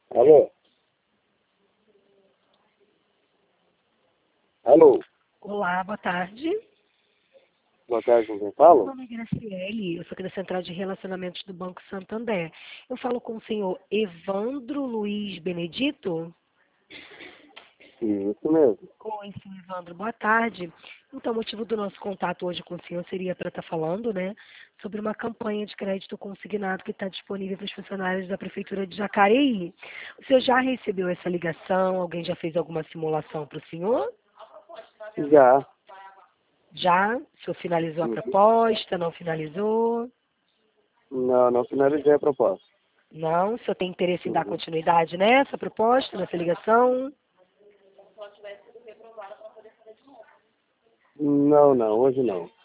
Alô? Alô? Olá, boa tarde. Boa tarde, com quem Meu fala? nome é Graciele, eu sou aqui da Central de Relacionamentos do Banco Santander. Eu falo com o senhor Evandro Luiz Benedito? Isso mesmo. Oi, senhor Evandro, boa tarde. Então, o motivo do nosso contato hoje com o senhor seria para estar falando, né, sobre uma campanha de crédito consignado que está disponível para os funcionários da Prefeitura de Jacareí. O senhor já recebeu essa ligação? Alguém já fez alguma simulação para o senhor? Já. Já? O senhor finalizou a Uhum. proposta? Não finalizou? Não finalizei a proposta. Não? O senhor tem interesse em dar Uhum. continuidade nessa proposta, nessa ligação? Não, hoje não.